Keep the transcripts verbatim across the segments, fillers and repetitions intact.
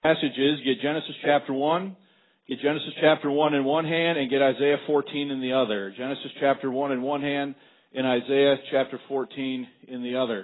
passages, get Genesis chapter one, get Genesis chapter one in one hand, and get Isaiah fourteen in the other. Genesis chapter one in one hand, and Isaiah chapter fourteen in the other.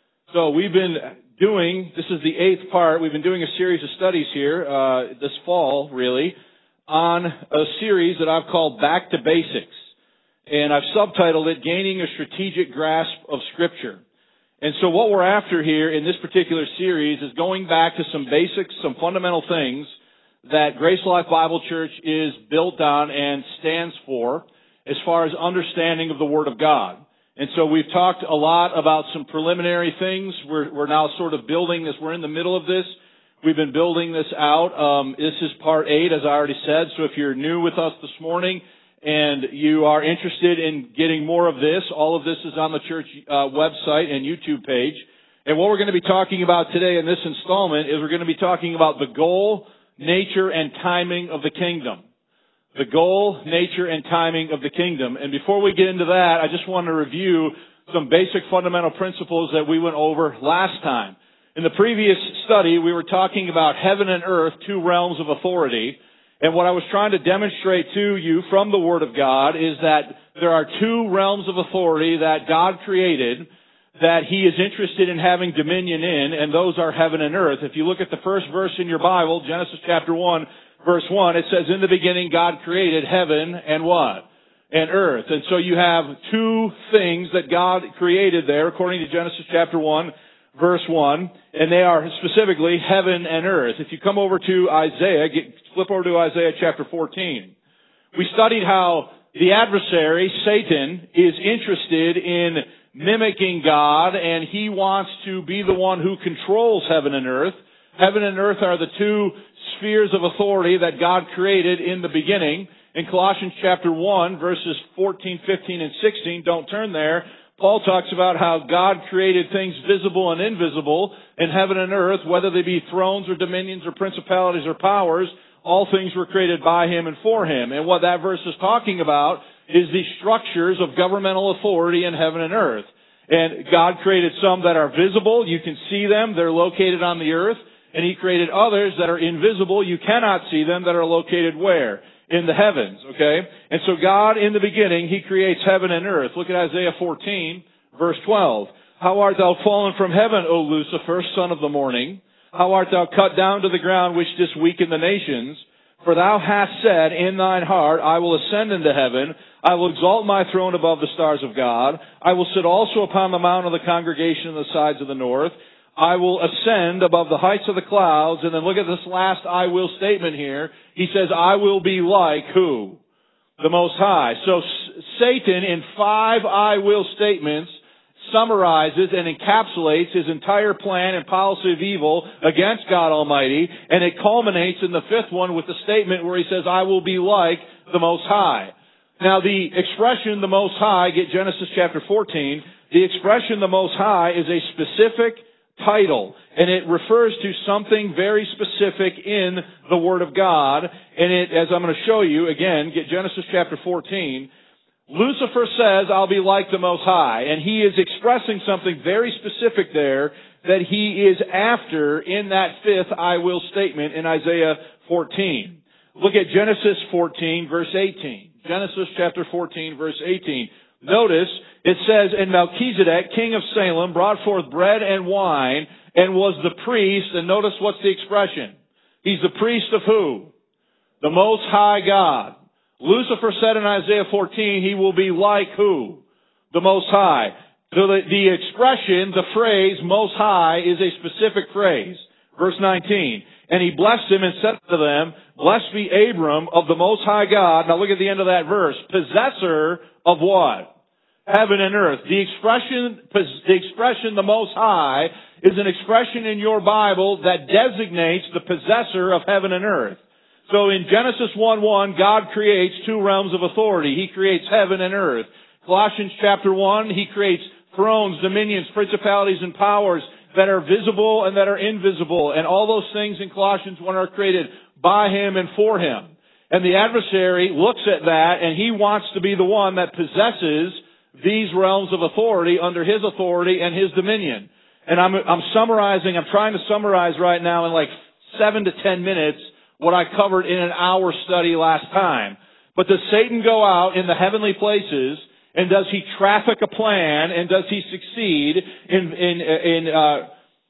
So we've been doing, this is the eighth part, we've been doing a series of studies here, uh, this fall, really, on a series that I've called Back to Basics. And I've subtitled it, Gaining a Strategic Grasp of Scripture. And so what we're after here in this particular series is going back to some basics, some fundamental things that Grace Life Bible Church is built on and stands for as far as understanding of the Word of God. And so we've talked a lot about some preliminary things. We're, we're now sort of building this. We're in the middle of this. We've been building this out. Um, this is part eight, as I already said. So if you're new with us this morning and you are interested in getting more of this, all of this is on the church uh, website and YouTube page. And what we're going to be talking about today in this installment is we're going to be talking about the goal, nature, and timing of the kingdom. The goal, nature, and timing of the kingdom. And before we get into that, I just want to review some basic fundamental principles that we went over last time. In the previous study, we were talking about heaven and earth, two realms of authority. And what I was trying to demonstrate to you from the Word of God is that there are two realms of authority that God created that He is interested in having dominion in, and those are heaven and earth. If you look at the first verse in your Bible, Genesis chapter one, verse one, it says, in the beginning God created heaven and what? And earth. And so you have two things that God created there, according to Genesis chapter one, verse one, and they are specifically heaven and earth. If you come over to Isaiah, get, flip over to Isaiah chapter fourteen. We studied how the adversary, Satan, is interested in mimicking God, and he wants to be the one who controls heaven and earth. Heaven and earth are the two spheres of authority that God created in the beginning. In Colossians chapter one, verses fourteen, fifteen, and sixteen, don't turn there, Paul talks about how God created things visible and invisible in heaven and earth, whether they be thrones or dominions or principalities or powers. All things were created by Him and for Him. And what that verse is talking about is the structures of governmental authority in heaven and earth. And God created some that are visible. You can see them. They're located on the earth. And He created others that are invisible. You cannot see them, that are located where? In the heavens, okay? And so God, in the beginning, He creates heaven and earth. Look at Isaiah fourteen, verse twelve. How art thou fallen from heaven, O Lucifer, son of the morning? How art thou cut down to the ground, which didst weaken the nations? For thou hast said in thine heart, I will ascend into heaven. I will exalt my throne above the stars of God. I will sit also upon the mount of the congregation on the sides of the north. I will ascend above the heights of the clouds. And then look at this last I will statement here. He says, I will be like who? The Most High. So Satan, in five I will statements, summarizes and encapsulates his entire plan and policy of evil against God Almighty. And it culminates in the fifth one with the statement where he says, I will be like the Most High. Now the expression the Most High, get Genesis chapter fourteen, the expression the Most High is a specific title, and it refers to something very specific in the Word of God. And it, as I'm going to show you, again, get Genesis chapter fourteen, Lucifer says, I'll be like the Most High, and he is expressing something very specific there that he is after in that fifth I will statement in Isaiah fourteen. Look at Genesis fourteen, verse eighteen. Genesis chapter fourteen, verse eighteen. Notice, it says, and Melchizedek, king of Salem, brought forth bread and wine, and was the priest, and notice what's the expression? He's the priest of who? The Most High God. Lucifer said in Isaiah fourteen, he will be like who? The Most High. So the, the expression, the phrase, Most High, is a specific phrase. Verse nineteen. And he blessed him and said to them, blessed be Abram of the Most High God. Now look at the end of that verse. Possessor of what? Heaven and earth. The expression, the expression the Most High is an expression in your Bible that designates the possessor of heaven and earth. So in Genesis one one, God creates two realms of authority. He creates heaven and earth. Colossians chapter one, He creates thrones, dominions, principalities, and powers that are visible and that are invisible. And all those things in Colossians one are created by Him and for Him. And the adversary looks at that, and he wants to be the one that possesses these realms of authority under his authority and his dominion. And I'm, I'm summarizing, I'm trying to summarize right now in like seven to ten minutes what I covered in an hour study last time. But does Satan go out in the heavenly places, and does he traffic a plan, and does he succeed in, in, in, uh,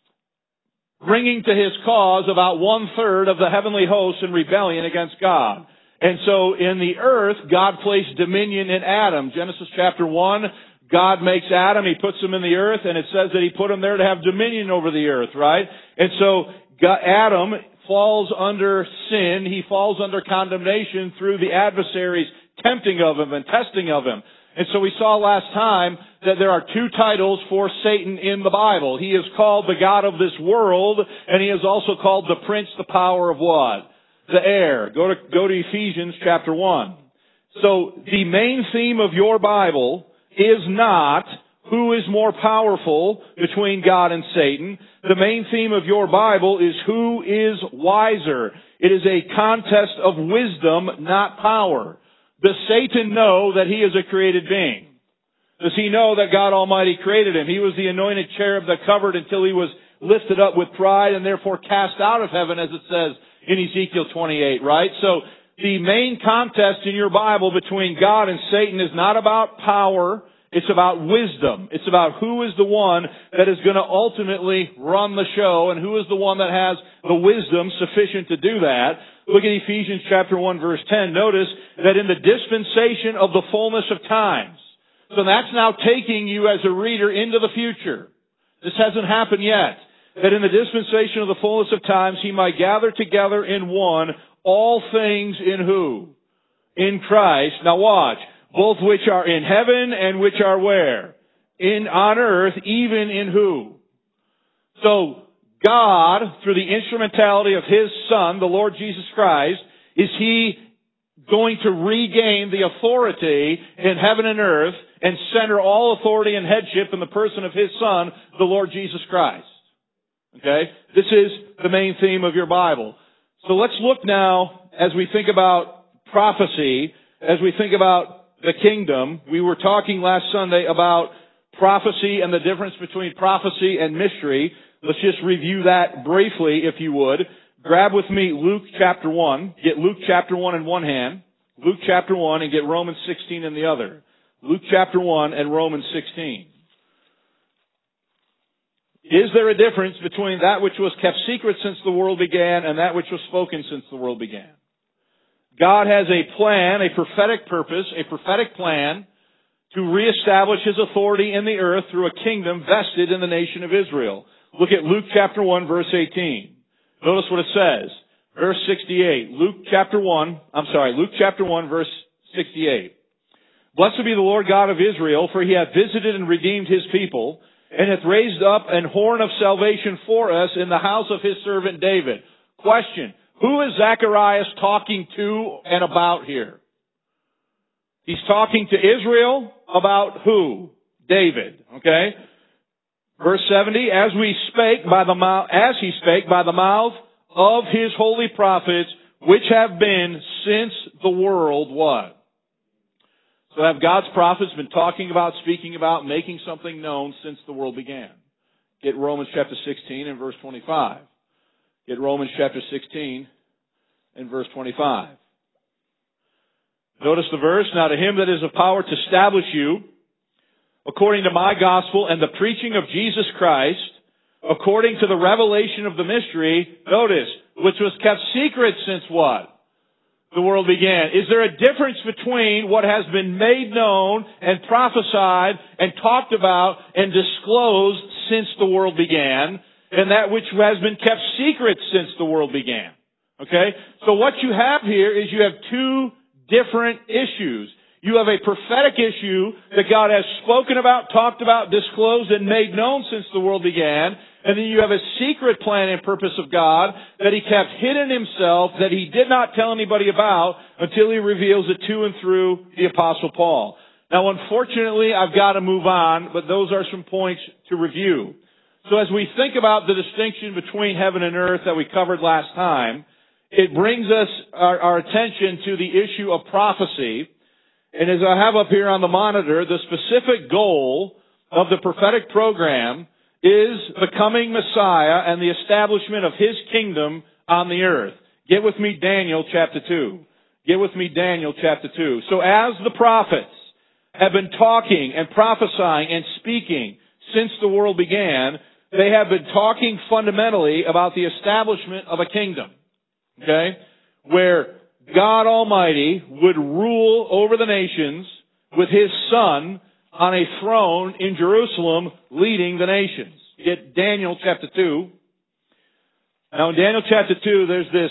bringing to his cause about one-third of the heavenly hosts in rebellion against God? And so in the earth, God placed dominion in Adam. Genesis chapter one, God makes Adam, He puts him in the earth, and it says that He put him there to have dominion over the earth, right? And so God, Adam falls under sin. He falls under condemnation through the adversary's tempting of him and testing of him. And so we saw last time that there are two titles for Satan in the Bible. He is called the God of this world, and he is also called the prince, the power of what? The air. Go to, go to Ephesians chapter one. So the main theme of your Bible is not who is more powerful between God and Satan. The main theme of your Bible is who is wiser. It is a contest of wisdom, not power. Does Satan know that he is a created being? Does he know that God Almighty created him? He was the anointed cherub that covered until he was lifted up with pride and therefore cast out of heaven, as it says in Ezekiel twenty-eight, right? So the main contest in your Bible between God and Satan is not about power. It's about wisdom. It's about who is the one that is going to ultimately run the show and who is the one that has the wisdom sufficient to do that. Look at Ephesians chapter one verse ten. Notice that in the dispensation of the fullness of times. So that's now taking you as a reader into the future. This hasn't happened yet. That in the dispensation of the fullness of times He might gather together in one all things in who? In Christ. Now watch. Both which are in heaven and which are where? In, on earth, even in who? So, God, through the instrumentality of His Son, the Lord Jesus Christ, is He going to regain the authority in heaven and earth and center all authority and headship in the person of His Son, the Lord Jesus Christ. Okay? This is the main theme of your Bible. So let's look now, as we think about prophecy, as we think about the kingdom. We were talking last Sunday about prophecy and the difference between prophecy and mystery. Let's just review that briefly, if you would. Grab with me Luke chapter one. Get Luke chapter one in one hand. Luke chapter one and get Romans sixteen in the other. Luke chapter one and Romans sixteen. Is there a difference between that which was kept secret since the world began and that which was spoken since the world began? God has a plan, a prophetic purpose, a prophetic plan to reestablish His authority in the earth through a kingdom vested in the nation of Israel. Look at Luke chapter one, verse eighteen. Notice what it says. Verse sixty-eight. Luke chapter one, I'm sorry, Luke chapter one, verse sixty-eight. Blessed be the Lord God of Israel, for He hath visited and redeemed His people, and hath raised up an horn of salvation for us in the house of His servant David. Question. Who is Zacharias talking to and about here? He's talking to Israel about who? David. Okay? Verse seventy, as we spake by the mouth, as he spake by the mouth of his holy prophets, which have been since the world what? So have God's prophets been talking about, speaking about, making something known since the world began? Get Romans chapter sixteen and verse twenty-five. Get Romans chapter sixteen and verse twenty-five. Notice the verse. Now to Him that is of power to establish you, according to my gospel and the preaching of Jesus Christ, according to the revelation of the mystery, notice, which was kept secret since what? The world began. Is there a difference between what has been made known and prophesied and talked about and disclosed since the world began, and that which has been kept secret since the world began? Okay? So what you have here is you have two different issues. You have a prophetic issue that God has spoken about, talked about, disclosed, and made known since the world began. And then you have a secret plan and purpose of God that He kept hidden Himself, that He did not tell anybody about until He reveals it to and through the Apostle Paul. Now, unfortunately, I've got to move on, but those are some points to review. So as we think about the distinction between heaven and earth that we covered last time, it brings us our, our attention to the issue of prophecy. And as I have up here on the monitor, the specific goal of the prophetic program is the coming Messiah and the establishment of His kingdom on the earth. Get with me Daniel chapter two. Get with me Daniel chapter two. So as the prophets have been talking and prophesying and speaking since the world began, they have been talking fundamentally about the establishment of a kingdom. Okay? Where God Almighty would rule over the nations with His Son on a throne in Jerusalem leading the nations. Get Daniel chapter two. Now in Daniel chapter two, there's this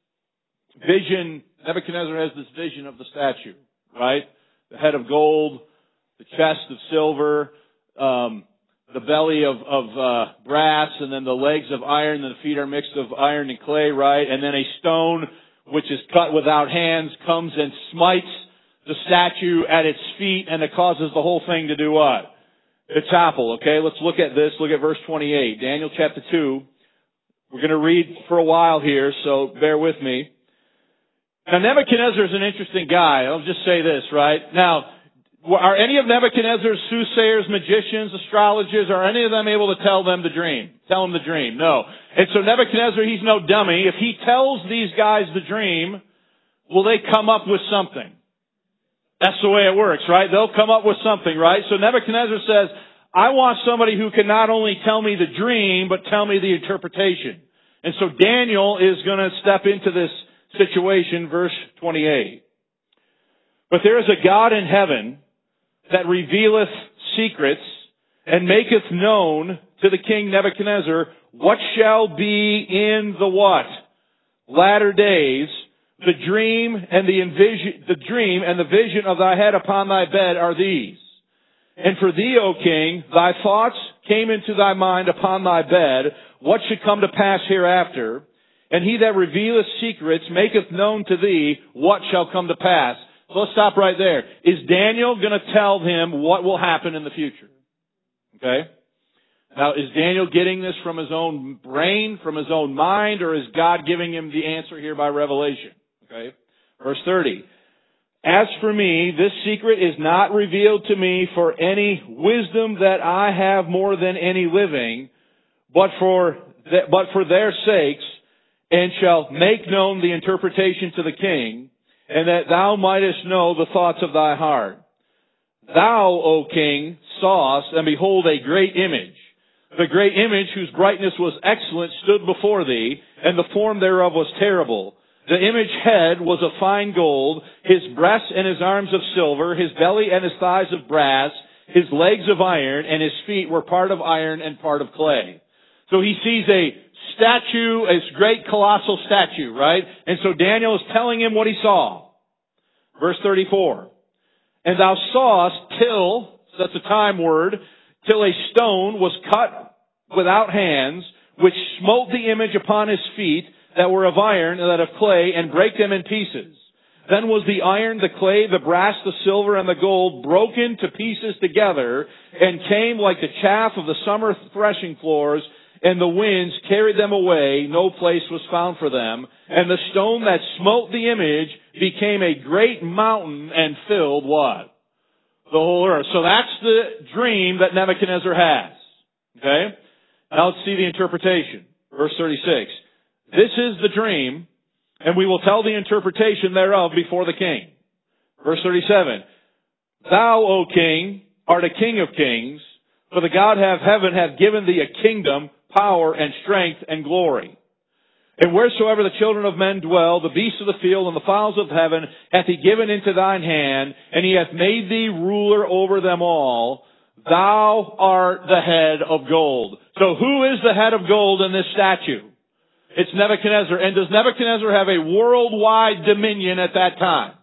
vision. Nebuchadnezzar has this vision of the statue, right? The head of gold, the chest of silver, um, the belly of, of uh, brass, and then the legs of iron, and the feet are mixed of iron and clay, right? And then a stone which is cut without hands comes and smites the statue at its feet, and it causes the whole thing to do what? To topple, okay? Let's look at this. Look at verse twenty-eight. Daniel chapter two. We're going to read for a while here, so bear with me. Now, Nebuchadnezzar is an interesting guy. I'll just say this, right? Now, are any of Nebuchadnezzar's soothsayers, magicians, astrologers, are any of them able to tell them the dream? Tell them the dream? No. And so Nebuchadnezzar, he's no dummy. If he tells these guys the dream, will they come up with something? That's the way it works, right? They'll come up with something, right? So Nebuchadnezzar says, I want somebody who can not only tell me the dream, but tell me the interpretation. And so Daniel is going to step into this situation, verse twenty-eight. But there is a God in heaven that revealeth secrets and maketh known to the king Nebuchadnezzar what shall be in the what? Latter days. The dream and the envision, the dream and the vision of thy head upon thy bed are these. And for thee, O king, thy thoughts came into thy mind upon thy bed, what should come to pass hereafter. And he that revealeth secrets maketh known to thee what shall come to pass. So let's stop right there. Is Daniel going to tell him what will happen in the future? Okay? Now, is Daniel getting this from his own brain, from his own mind, or is God giving him the answer here by revelation? Okay? Verse thirty. As for me, this secret is not revealed to me for any wisdom that I have more than any living, but for th- but for their sakes, and shall make known the interpretation to the king, and that thou mightest know the thoughts of thy heart. Thou, O king, sawest, and behold, a great image. The great image, whose brightness was excellent, stood before thee, and the form thereof was terrible. The image head was of fine gold, his breasts and his arms of silver, his belly and his thighs of brass, his legs of iron, and his feet were part of iron and part of clay. So he sees a statue, a great colossal statue, right? And so Daniel is telling him what he saw. Verse thirty-four. And thou sawest till, so that's a time word, till a stone was cut without hands, which smote the image upon his feet, that were of iron and that of clay, and brake them in pieces. Then was the iron, the clay, the brass, the silver, and the gold broken to pieces together, and came like the chaff of the summer threshing floors, and the winds carried them away. No place was found for them. And the stone that smote the image became a great mountain and filled what? The whole earth. So that's the dream that Nebuchadnezzar has. Okay? Now let's see the interpretation. Verse thirty-six. This is the dream, and we will tell the interpretation thereof before the king. Verse thirty-seven. Thou, O king, art a king of kings, for the God of heaven hath given thee a kingdom, power, and strength, and glory. And wheresoever the children of men dwell, the beasts of the field and the fowls of heaven hath he given into thine hand, and he hath made thee ruler over them all. Thou art the head of gold. So who is the head of gold in this statue? It's Nebuchadnezzar. And does Nebuchadnezzar have a worldwide dominion at that time?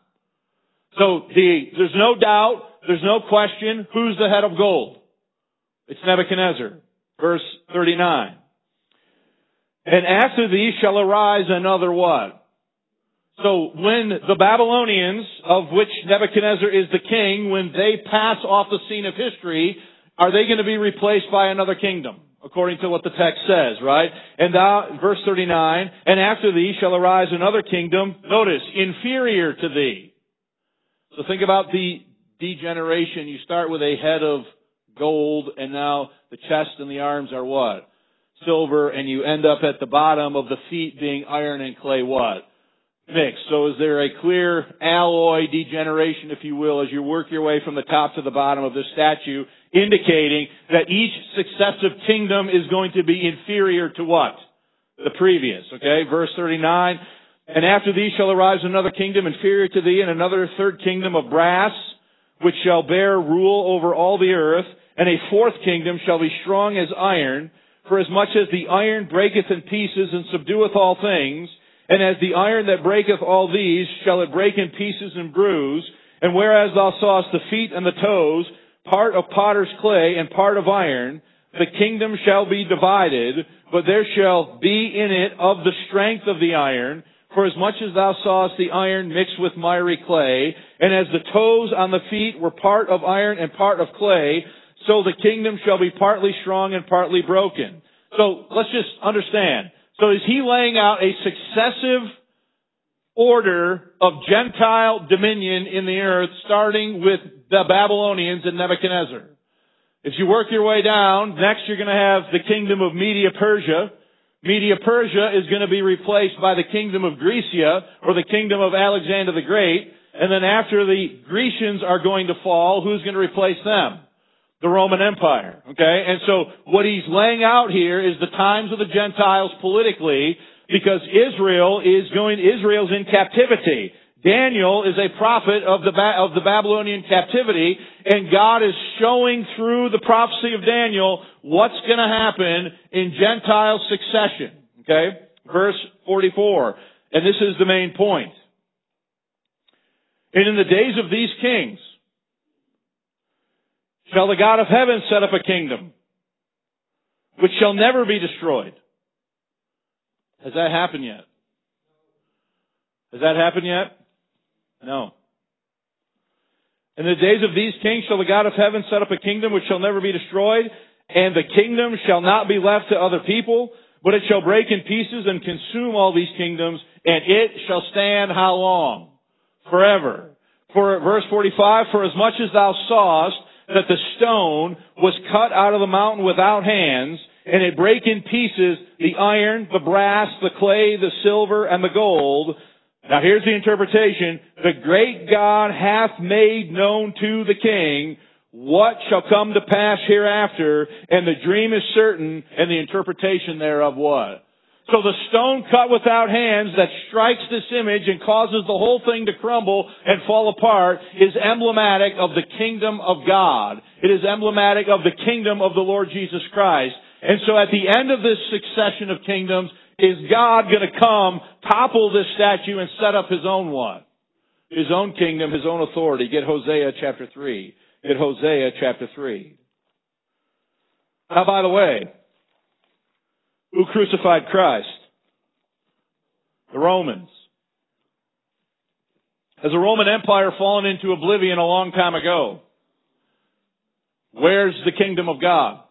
So the, there's no doubt, there's no question, who's the head of gold? It's Nebuchadnezzar. Verse thirty-nine. And after thee shall arise another what? So when the Babylonians, of which Nebuchadnezzar is the king, when they pass off the scene of history, are they going to be replaced by another kingdom? According to what the text says, right? And thou, verse thirty-nine, and after thee shall arise another kingdom, notice, inferior to thee. So think about the degeneration. You start with a head of gold, and now the chest and the arms are what? silver, and you end up at the bottom of the feet being iron and clay what? Mixed. So is there a clear alloy degeneration, if you will, as you work your way from the top to the bottom of this statue, indicating that each successive kingdom is going to be inferior to what? The previous. Okay, verse thirty-nine. And after thee shall arise another kingdom inferior to thee, and another third kingdom of brass, which shall bear rule over all the earth, and a fourth kingdom shall be strong as iron, for as much as the iron breaketh in pieces and subdueth all things, and as the iron that breaketh all these, shall it break in pieces and bruise, and whereas thou sawest the feet and the toes, part of potter's clay and part of iron, the kingdom shall be divided, but there shall be in it of the strength of the iron, for as much as thou sawest the iron mixed with miry clay, and as the toes on the feet were part of iron and part of clay, so the kingdom shall be partly strong and partly broken. So let's just understand. So is he laying out a successive order of Gentile dominion in the earth, starting with the Babylonians and Nebuchadnezzar? As you work your way down, next you're going to have the kingdom of Media-Persia. Media-Persia is going to be replaced by the kingdom of Grecia, or the kingdom of Alexander the Great. And then after the Grecians are going to fall, who's going to replace them? The Roman Empire. Okay? And so what he's laying out here is the times of the Gentiles politically, because Israel is going, Israel's in captivity. Daniel is a prophet of the, ba- of the Babylonian captivity, and God is showing through the prophecy of Daniel what's going to happen in Gentile succession. Okay? Verse forty-four. And this is the main point. And in the days of these kings, shall the God of heaven set up a kingdom, which shall never be destroyed. Has that happened yet? Has that happened yet? No. In the days of these kings shall the God of heaven set up a kingdom which shall never be destroyed, and the kingdom shall not be left to other people, but it shall break in pieces and consume all these kingdoms, and it shall stand how long? Forever. For verse forty-five, for as much as thou sawest that the stone was cut out of the mountain without hands, and it brake in pieces the iron, the brass, the clay, the silver, and the gold. Now here's the interpretation. The great God hath made known to the king what shall come to pass hereafter, and the dream is certain, and the interpretation thereof what? So the stone cut without hands that strikes this image and causes the whole thing to crumble and fall apart is emblematic of the kingdom of God. It is emblematic of the kingdom of the Lord Jesus Christ. And so at the end of this succession of kingdoms, is God going to come, topple this statue, and set up his own what? His own kingdom, his own authority. Get Hosea chapter three. Get Hosea chapter three. Now, by the way, who crucified Christ? The Romans. Has the Roman Empire fallen into oblivion a long time ago? Where's the kingdom of God?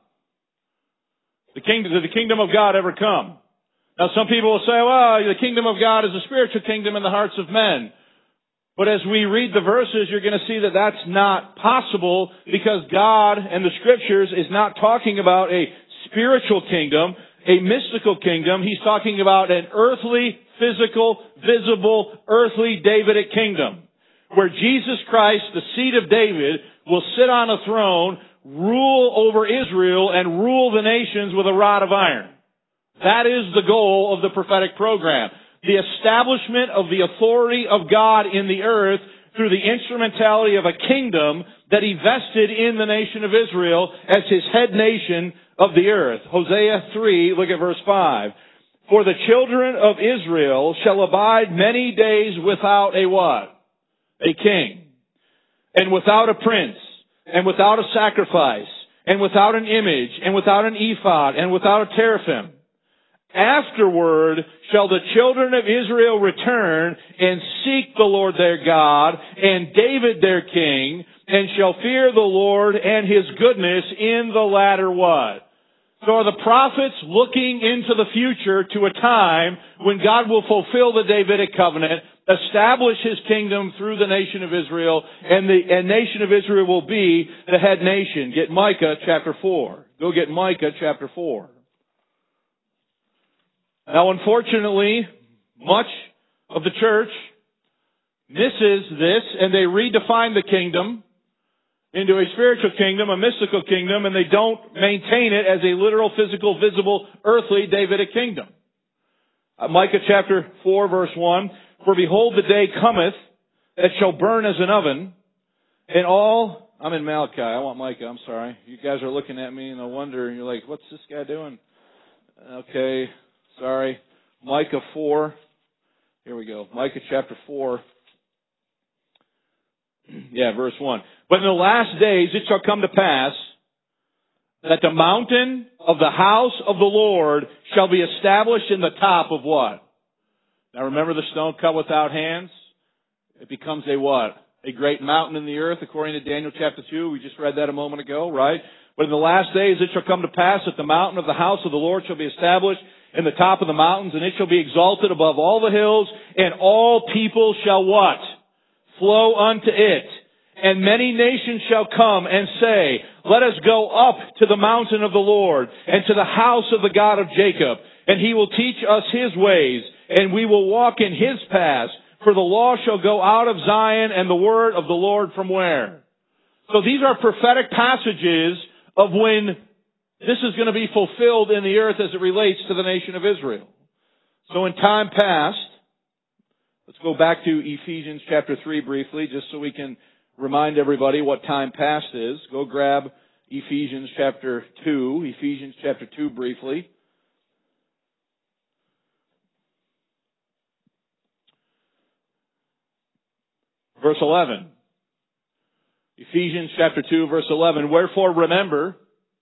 The kingdom, did the kingdom of God ever come? Now some people will say, well, the kingdom of God is a spiritual kingdom in the hearts of men. But as we read the verses, you're going to see that that's not possible, because God and the Scriptures is not talking about a spiritual kingdom, a mystical kingdom. He's talking about an earthly, physical, visible, earthly Davidic kingdom, where Jesus Christ, the seed of David, will sit on a throne, rule over Israel, and rule the nations with a rod of iron. That is the goal of the prophetic program. The establishment of the authority of God in the earth through the instrumentality of a kingdom that he vested in the nation of Israel as his head nation of the earth. Hosea three, look at verse five. For the children of Israel shall abide many days without a what? A king. And without a prince. And without a sacrifice. And without an image. And without an ephod. And without a teraphim. Afterward shall the children of Israel return and seek the Lord their God and David their king, and shall fear the Lord and his goodness in the latter what? So are the prophets looking into the future to a time when God will fulfill the Davidic covenant, establish his kingdom through the nation of Israel, and the and nation of Israel will be the head nation. Get Micah chapter four. Go get Micah chapter four. Now, unfortunately, much of the church misses this, and they redefine the kingdom into a spiritual kingdom, a mystical kingdom, and they don't maintain it as a literal, physical, visible, earthly Davidic kingdom. Uh, Micah chapter four, verse one, "For behold, the day cometh that shall burn as an oven, and all..." I'm in Malachi. I want Micah. I'm sorry. You guys are looking at me, and I wonder, and you're like, what's this guy doing? Okay, sorry. Micah four. Here we go. Micah chapter four. Yeah, verse one. "But in the last days it shall come to pass that the mountain of the house of the Lord shall be established in the top of" what? Now remember the stone cut without hands? It becomes a what? A great mountain in the earth, according to Daniel chapter two. We just read that a moment ago, right? "But in the last days it shall come to pass that the mountain of the house of the Lord shall be established in the top of the mountains, and it shall be exalted above all the hills, and all people shall" what? "Flow unto it. And many nations shall come and say, Let us go up to the mountain of the Lord, and to the house of the God of Jacob. And he will teach us his ways, and we will walk in his paths. For the law shall go out of Zion, and the word of the Lord from" where? So these are prophetic passages of when this is going to be fulfilled in the earth as it relates to the nation of Israel. So in time past, let's go back to Ephesians chapter three briefly, just so we can remind everybody what time past is. Go grab Ephesians chapter two. Ephesians chapter two briefly. Verse eleven. Ephesians chapter two, verse eleven. "Wherefore remember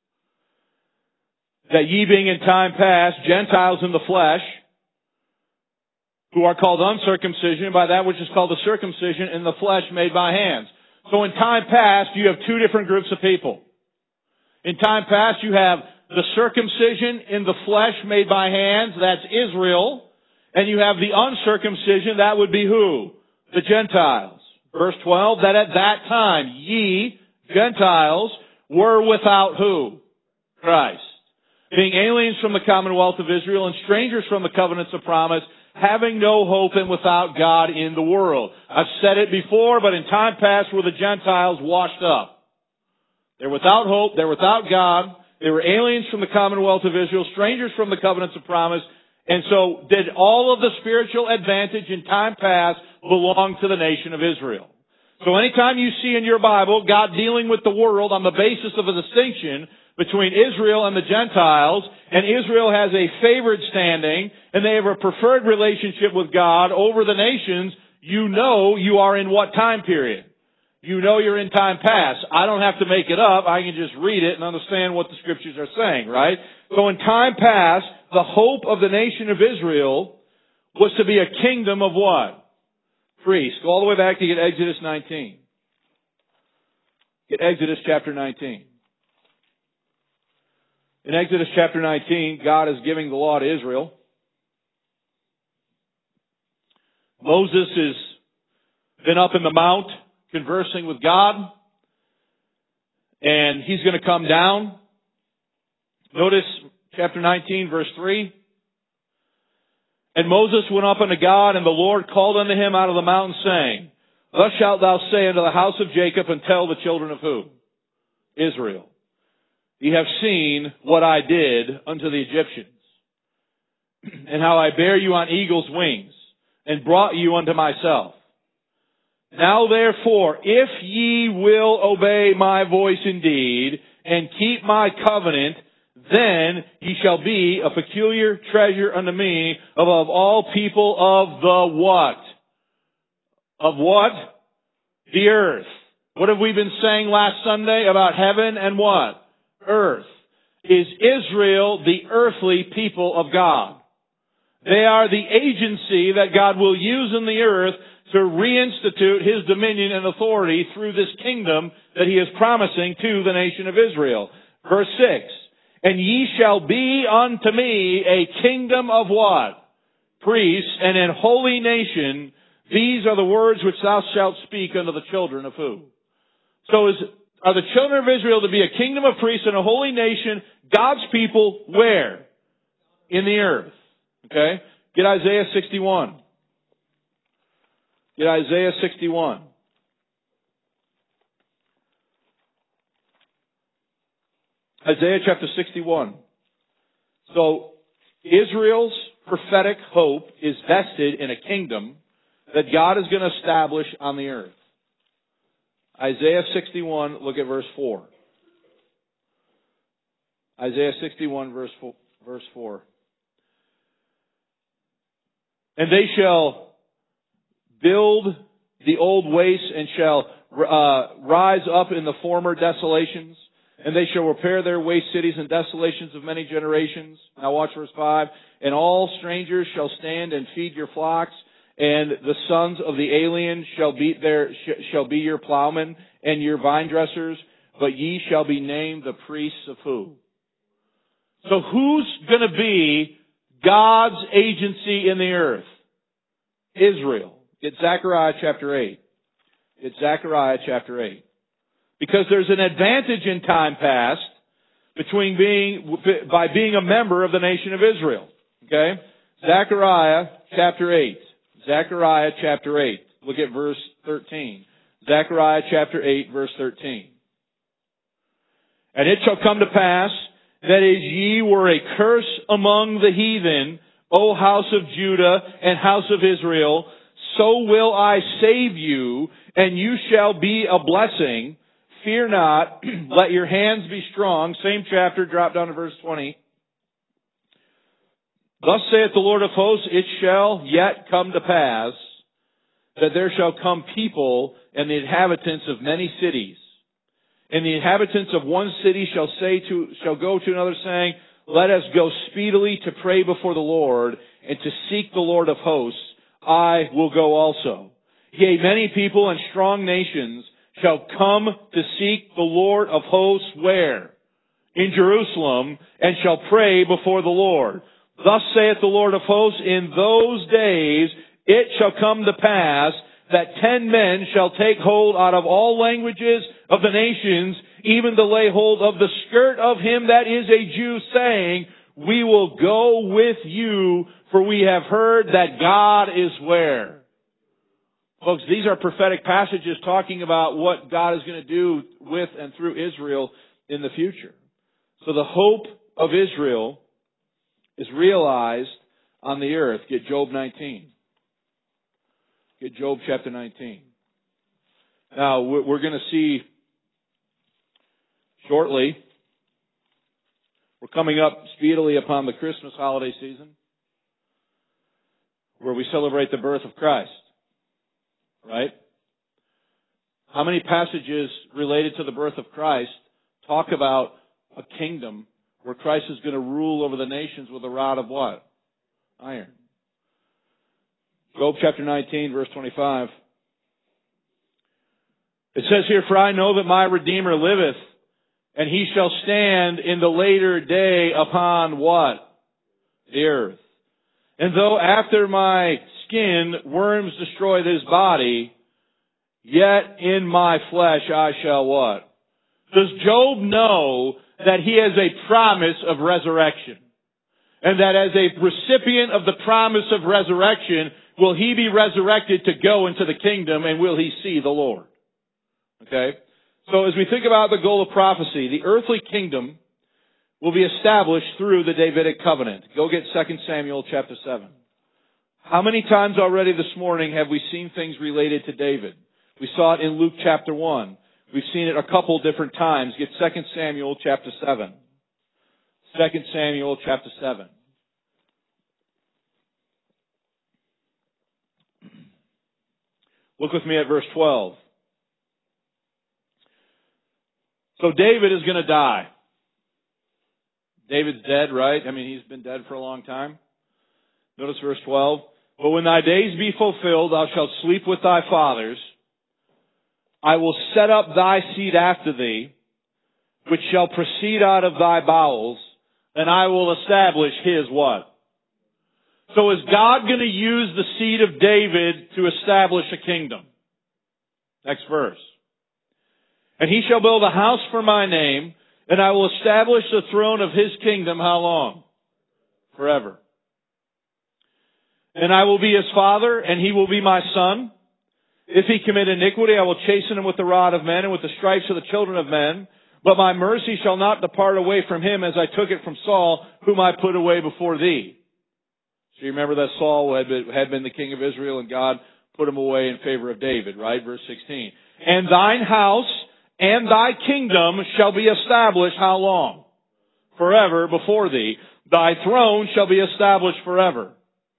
that ye being in time past Gentiles in the flesh, who are called uncircumcision by that which is called the circumcision in the flesh made by hands." So in time past, you have two different groups of people. In time past, you have the circumcision in the flesh made by hands, that's Israel. And you have the uncircumcision, that would be who? The Gentiles. Verse twelve, "That at that time ye, Gentiles, were without" who? Christ. "Being aliens from the commonwealth of Israel, and strangers from the covenants of promise, having no hope and without God in the world." I've said it before, but in time past were the Gentiles washed up. They're without hope, they're without God, they were aliens from the commonwealth of Israel, strangers from the covenants of promise, and so did all of the spiritual advantage in time past belong to the nation of Israel. So anytime you see in your Bible God dealing with the world on the basis of a distinction between Israel and the Gentiles, and Israel has a favored standing, and they have a preferred relationship with God over the nations, you know you are in what time period? You know you're in time past. I don't have to make it up. I can just read it and understand what the Scriptures are saying, right? So in time past, the hope of the nation of Israel was to be a kingdom of what? Priests. Go all the way back to get Exodus nineteen. Get Exodus chapter nineteen. In Exodus chapter nineteen, God is giving the law to Israel. Moses has been up in the mount conversing with God, and he's going to come down. Notice chapter nineteen, verse three. "And Moses went up unto God, and the Lord called unto him out of the mountain, saying, Thus shalt thou say unto the house of Jacob, and tell the children of" who? Israel. "Ye have seen what I did unto the Egyptians, and how I bare you on eagle's wings, and brought you unto myself. Now therefore, if ye will obey my voice indeed, and keep my covenant, then ye shall be a peculiar treasure unto me above all people of the" what? Of what? The earth. What have we been saying last Sunday about heaven and what? Earth. Is Israel the earthly people of God? They are the agency that God will use in the earth to reinstitute His dominion and authority through this kingdom that He is promising to the nation of Israel. Verse six. "And ye shall be unto me a kingdom of" what? "Priests, and an holy nation. These are the words which thou shalt speak unto the children of" who? So is, are the children of Israel to be a kingdom of priests and a holy nation, God's people, where? In the earth. Okay? Get Isaiah sixty-one. Get Isaiah sixty-one. Isaiah chapter sixty-one. So, Israel's prophetic hope is vested in a kingdom that God is going to establish on the earth. Isaiah sixty-one, look at verse four. Isaiah sixty-one, verse four. Verse four. And they shall build the old wastes and shall uh, rise up in the former desolations. And they shall repair their waste cities and desolations of many generations. Now watch verse five. And all strangers shall stand and feed your flocks, and the sons of the alien shall be their sh- shall be your plowmen and your vine dressers, but ye shall be named the priests of who? So who's going to be God's agency in the earth? Israel. Get Zechariah chapter eight. Get Zechariah chapter eight. Because there's an advantage in time past between being, by being a member of the nation of Israel. Okay? Zechariah chapter eight. Zechariah chapter eight. Look at verse thirteen. Zechariah chapter eight, verse thirteen. And it shall come to pass that as ye were a curse among the heathen, O house of Judah and house of Israel, so will I save you, and you shall be a blessing. Fear not, let your hands be strong. Same chapter, drop down to verse twenty. Thus saith the Lord of hosts, it shall yet come to pass that there shall come people and the inhabitants of many cities. And the inhabitants of one city shall say to, shall go to another, saying, let us go speedily to pray before the Lord and to seek the Lord of hosts. I will go also. Yea, many people and strong nations shall come to seek the Lord of hosts where? In Jerusalem, and shall pray before the Lord. Thus saith the Lord of hosts, in those days it shall come to pass that ten men shall take hold out of all languages of the nations, even to lay hold of the skirt of him that is a Jew, saying, we will go with you, for we have heard that God is where? Folks, these are prophetic passages talking about what God is going to do with and through Israel in the future. So the hope of Israel is realized on the earth. Get Job nineteen. Get Job chapter nineteen. Now, we're going to see shortly, we're coming up speedily upon the Christmas holiday season, where we celebrate the birth of Christ. Right? How many passages related to the birth of Christ talk about a kingdom where Christ is going to rule over the nations with a rod of what? Iron. Job chapter nineteen, verse twenty-five. It says here, for I know that my Redeemer liveth, and he shall stand in the later day upon what? The earth. And though after my skin worms destroy this body, yet in my flesh I shall what? Does Job know that he has a promise of resurrection? And that as a recipient of the promise of resurrection, will he be resurrected to go into the kingdom, and will he see the Lord? Okay? So as we think about the goal of prophecy, the earthly kingdom will be established through the Davidic covenant. Go get Second Samuel chapter seven. How many times already this morning have we seen things related to David? We saw it in Luke chapter one. We've seen it a couple different times. Get Second Samuel chapter seven. Second Samuel chapter seven. Look with me at verse twelve. So David is going to die. David's dead, right? I mean, he's been dead for a long time. Notice verse twelve. But when thy days be fulfilled, thou shalt sleep with thy fathers. I will set up thy seed after thee, which shall proceed out of thy bowels, and I will establish his what? So is God going to use the seed of David to establish a kingdom? Next verse. And he shall build a house for my name, and I will establish the throne of his kingdom how long? Forever. and I will be his father, and he will be my son. If he commit iniquity, I will chasten him with the rod of men and with the stripes of the children of men. But my mercy shall not depart away from him as I took it from Saul, whom I put away before thee. So you remember that Saul had been, had been the king of Israel, and God put him away in favor of David, right? Verse sixteen. And thine house and thy kingdom shall be established how long? Forever before thee. Thy throne shall be established forever.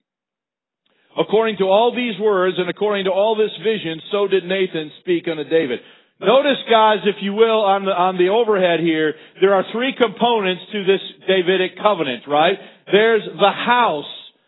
According to all these words and according to all this vision, so did Nathan speak unto David. Notice, guys, if you will, on the, on the overhead here, there are three components to this Davidic covenant, right? There's the house.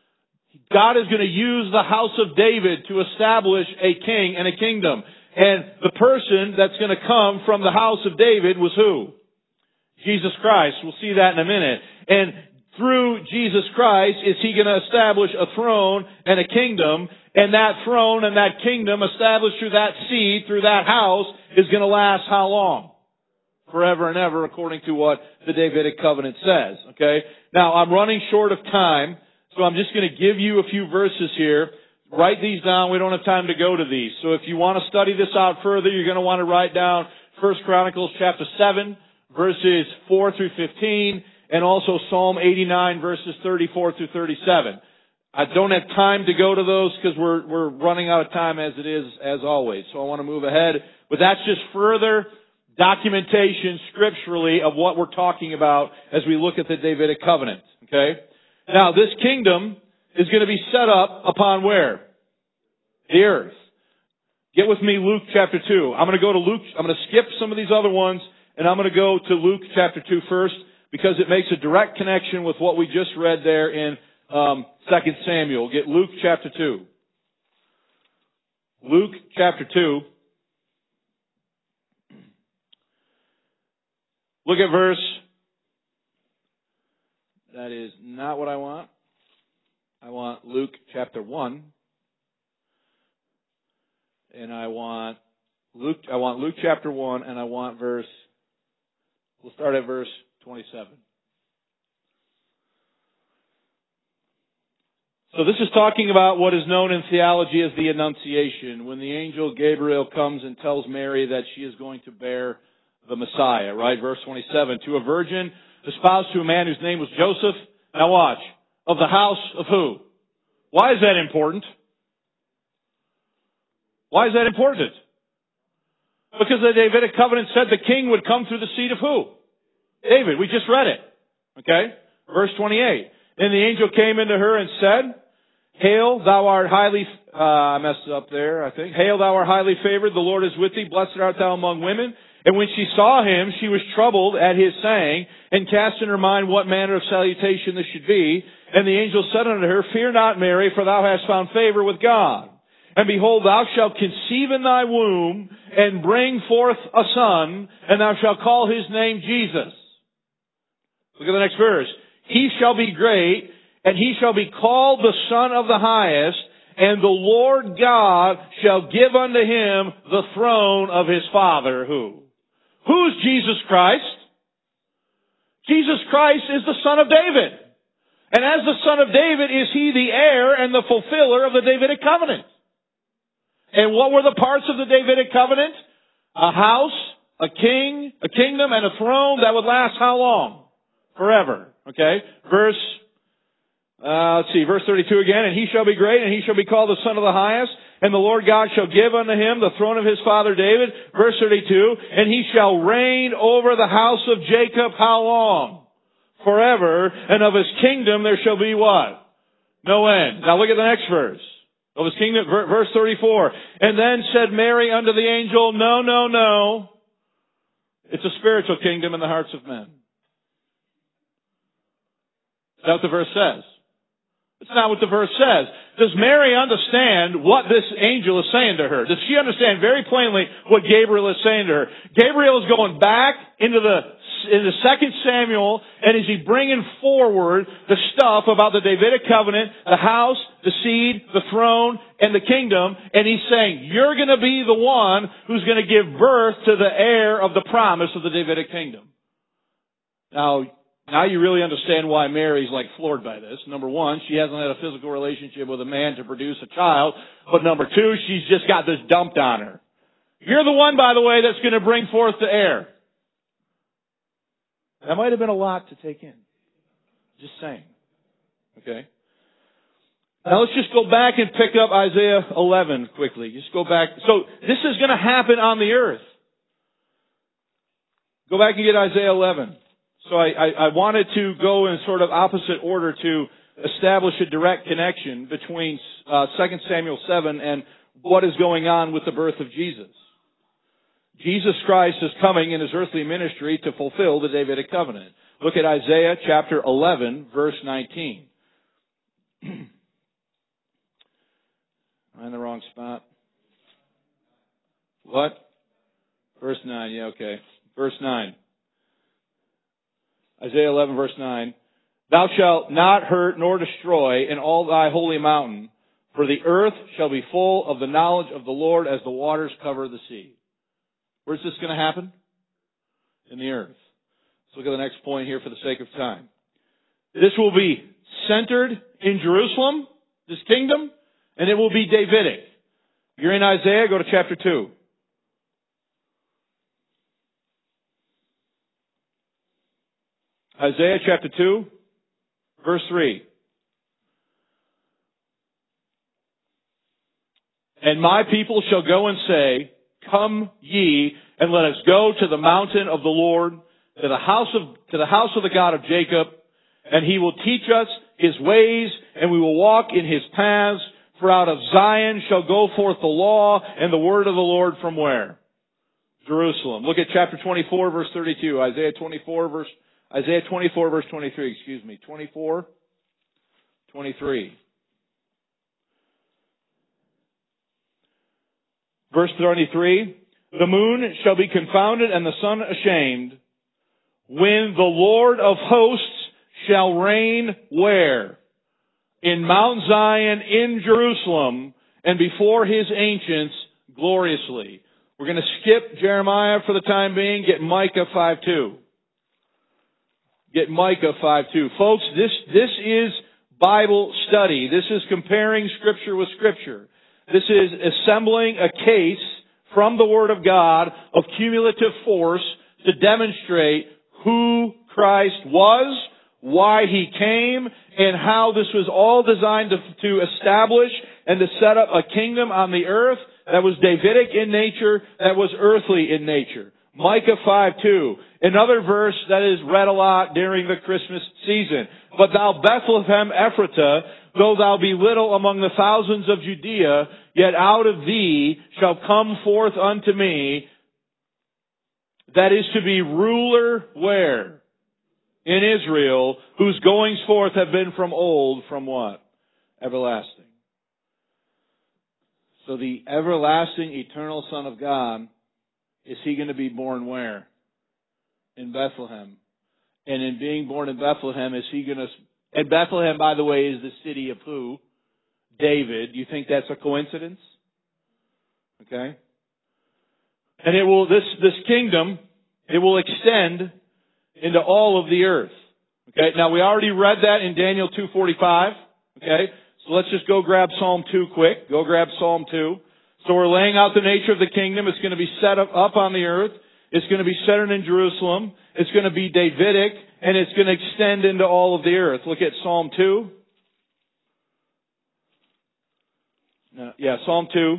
God is going to use the house of David to establish a king and a kingdom. And the person that's going to come from the house of David was who? Jesus Christ. We'll see that in a minute. And through Jesus Christ is he going to establish a throne and a kingdom. And that throne and that kingdom established through that seed, through that house, is going to last how long? Forever and ever, according to what the Davidic covenant says. Okay? Now, I'm running short of time, so I'm just going to give you a few verses here. Write these down. We don't have time to go to these. So if you want to study this out further, you're going to want to write down First Chronicles chapter seven, verses four through fifteen, and also Psalm eighty-nine, verses thirty-four through thirty-seven. I don't have time to go to those because we're, we're running out of time as it is, as always. So I want to move ahead. But that's just further documentation scripturally of what we're talking about as we look at the Davidic covenant. Okay? Now, this kingdom is going to be set up upon where? The earth. Get with me, Luke chapter two. I'm going to go to Luke. I'm going to skip some of these other ones, and I'm going to go to Luke chapter two first, because it makes a direct connection with what we just read there in um, Second Samuel. Get Luke chapter two. Luke chapter two. Look at verse. That is not what I want. I want Luke chapter one. And I want Luke I want Luke chapter one, and I want verse we'll start at verse twenty-seven. So this is talking about what is known in theology as the Annunciation, when the angel Gabriel comes and tells Mary that she is going to bear the Messiah, right? Verse twenty-seven. To a virgin espoused to a man whose name was Joseph. Now watch. Of the house of who? Why is that important? Why is that important? Because the Davidic covenant said the king would come through the seed of who? David. We just read it. Okay? Verse twenty-eight. And the angel came into her and said, Hail, thou art highly, uh, I messed up there, I think. Hail, thou art highly favored, the Lord is with thee, blessed art thou among women. And when she saw him, she was troubled at his saying, and cast in her mind what manner of salutation this should be. And the angel said unto her, Fear not, Mary, for thou hast found favor with God. And behold, thou shalt conceive in thy womb, and bring forth a son, and thou shalt call his name Jesus. Look at the next verse. He shall be great, and he shall be called the Son of the Highest, and the Lord God shall give unto him the throne of his father. Who? Who's Jesus Christ? Jesus Christ is the Son of David. And as the Son of David is he the heir and the fulfiller of the Davidic covenant. And what were the parts of the Davidic covenant? A house, a king, a kingdom, and a throne that would last how long? Forever. Okay? Verse, uh, let's see, verse thirty-two again. And he shall be great, and he shall be called the Son of the Highest, and the Lord God shall give unto him the throne of his father David. Verse thirty-two. And he shall reign over the house of Jacob how long? Forever. And of his kingdom there shall be what? No end. Now look at the next verse. Of his kingdom, verse thirty-four. And then said Mary unto the angel, No, no, no. It's a spiritual kingdom in the hearts of men. Is that what the verse says? It's not what the verse says. Does Mary understand what this angel is saying to her? Does she understand very plainly what Gabriel is saying to her? Gabriel is going back into the into Second Samuel, and is he bringing forward the stuff about the Davidic covenant, the house, the seed, the throne, and the kingdom, and he's saying, you're going to be the one who's going to give birth to the heir of the promise of the Davidic kingdom. Now, Now you really understand why Mary's like floored by this. Number one, she hasn't had a physical relationship with a man to produce a child. But number two, she's just got this dumped on her. You're the one, by the way, that's going to bring forth the heir. That might have been a lot to take in. Just saying. Okay? Now let's just go back and pick up Isaiah eleven quickly. Just go back. So this is going to happen on the earth. Go back and get Isaiah eleven. So I, I, I wanted to go in sort of opposite order to establish a direct connection between uh, Second Samuel seven and what is going on with the birth of Jesus. Jesus Christ is coming in His earthly ministry to fulfill the Davidic covenant. Look at Isaiah chapter eleven, verse nineteen. Am I in the wrong spot? What? Verse nine, yeah, okay. Verse nine. Isaiah eleven, verse nine. Thou shalt not hurt nor destroy in all thy holy mountain, for the earth shall be full of the knowledge of the Lord as the waters cover the sea. Where's this going to happen? In the earth. Let's look at the next point here for the sake of time. This will be centered in Jerusalem, this kingdom, and it will be Davidic. If you're in Isaiah, go to chapter two. Isaiah chapter two, verse three. And my people shall go and say, Come ye, and let us go to the mountain of the Lord, to the house of to the house of the God of Jacob, and He will teach us His ways, and we will walk in His paths. For out of Zion shall go forth the law and the word of the Lord from where? Jerusalem. Look at chapter twenty-four, verse thirty-two. Isaiah twenty-four, verse Isaiah twenty-four, verse twenty-three. Excuse me, twenty-four, twenty-three. Verse twenty-three. The moon shall be confounded and the sun ashamed, when the Lord of hosts shall reign where? In Mount Zion, in Jerusalem, and before His ancients gloriously. We're going to skip Jeremiah for the time being. Get Micah five two. Get Micah five two. Folks, this, this is Bible study. This is comparing Scripture with Scripture. This is assembling a case from the Word of God of cumulative force to demonstrate who Christ was, why He came, and how this was all designed to, to establish and to set up a kingdom on the earth that was Davidic in nature, that was earthly in nature. Micah five two. Another verse that is read a lot during the Christmas season. But thou Bethlehem Ephratah, though thou be little among the thousands of Judea, yet out of thee shall come forth unto me, that is to be ruler where? In Israel, whose goings forth have been from old, from what? Everlasting. So the everlasting, eternal Son of God, is He going to be born where? In Bethlehem. And in being born in Bethlehem, is He going to... And Bethlehem, by the way, is the city of who? David. Do you think that's a coincidence? Okay. And it will, this, this kingdom, it will extend into all of the earth. Okay. Now we already read that in Daniel two forty-five. Okay. So let's just go grab Psalm two quick. Go grab Psalm two. So we're laying out the nature of the kingdom. It's going to be set up, up on the earth. It's going to be centered in Jerusalem. It's going to be Davidic. And it's going to extend into all of the earth. Look at Psalm two. No, yeah, Psalm two.